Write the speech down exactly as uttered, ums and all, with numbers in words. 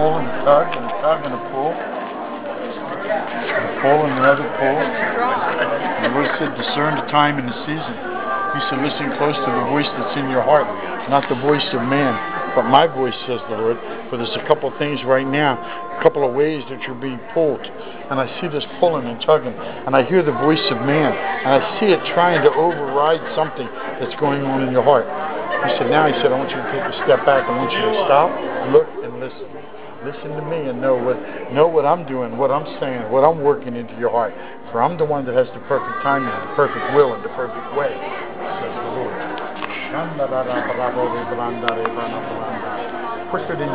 pull and a tug and a tug and a pull. And a pull and another pull. And the Lord said, discern the time and the season. He said, listen close to the voice that's in your heart, not the voice of man, but my voice, says the Lord. For there's a couple of things right now, a couple of ways that you're being pulled. And I see this pulling and tugging, and I hear the voice of man, and I see it trying to override something that's going on in your heart. He said, now, he said, I want you to take a step back. I want you to stop, look, and listen. Listen to me and know what know what I'm doing, what I'm saying, what I'm working into your heart. For I'm the one that has the perfect timing, the perfect will, and the perfect way, says the Lord. Put it in